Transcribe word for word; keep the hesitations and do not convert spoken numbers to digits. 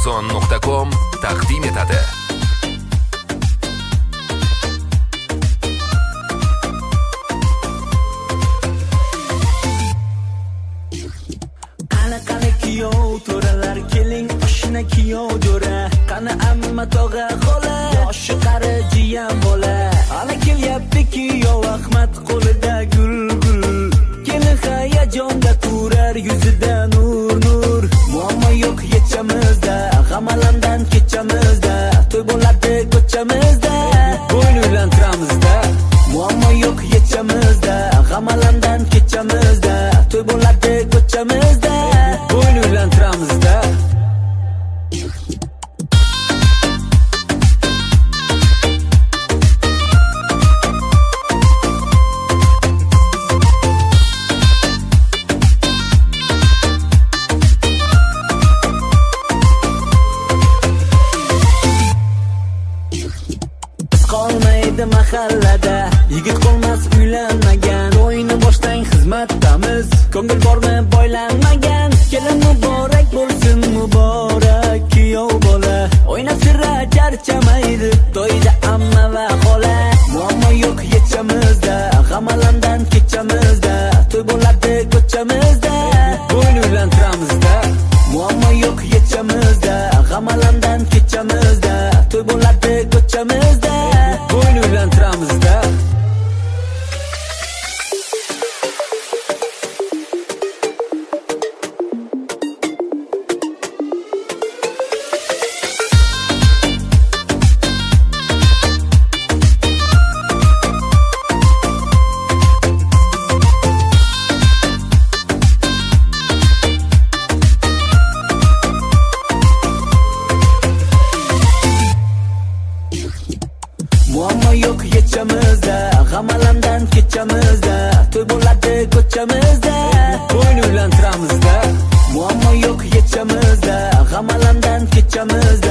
Uzbekistan nuqta com taqdim etadi. Qani qani kiyov to'ralar keling oshna kiyov jo'ra. Qani amma tog'a xola yoshi qari jiyan bola. Ana kelyapti kiyov Ahmad qo'lida gul gul. Kelin hayajonda turar yuzida nur nur. Muammo yo'q yechamizda, g'amalandan kechamizda. To'y bo'ladi ko'chamizda, bo'yn uylantiramizda. Muammo yo'q yechamizda, g'amalandan kechamizda. To'y bo'ladi ko'chamizda, bo'yn uylantiramizda. Qolmaydi mahallada yigit qolmas uylanmagan. O'yini boshdan xizmatdamiz, ko'ngil bormi boylanmagan. Kelin muborak bo'lsin, muborak kuyov bola. O'ynab sira charchamaydi to'yda amma va xola. Muammo yo'q yechamizda, g'amalandan kechamizda. To'y bo'ladi ko'chamizda, bo'yn uylantiramizda. Muammo yo'q yechamizda, g'amalandan kechamizda. To'y bo'ladi ko'chamizda, bo'yn uylantiramizda. Muammo yo'q yechamizda, g'amalandan kechamizda. To'y bo'ladi ko'chamizda, bo'yn uylantiramizda. Muammo yo'q yechamizda, g'amalandan kechamizda.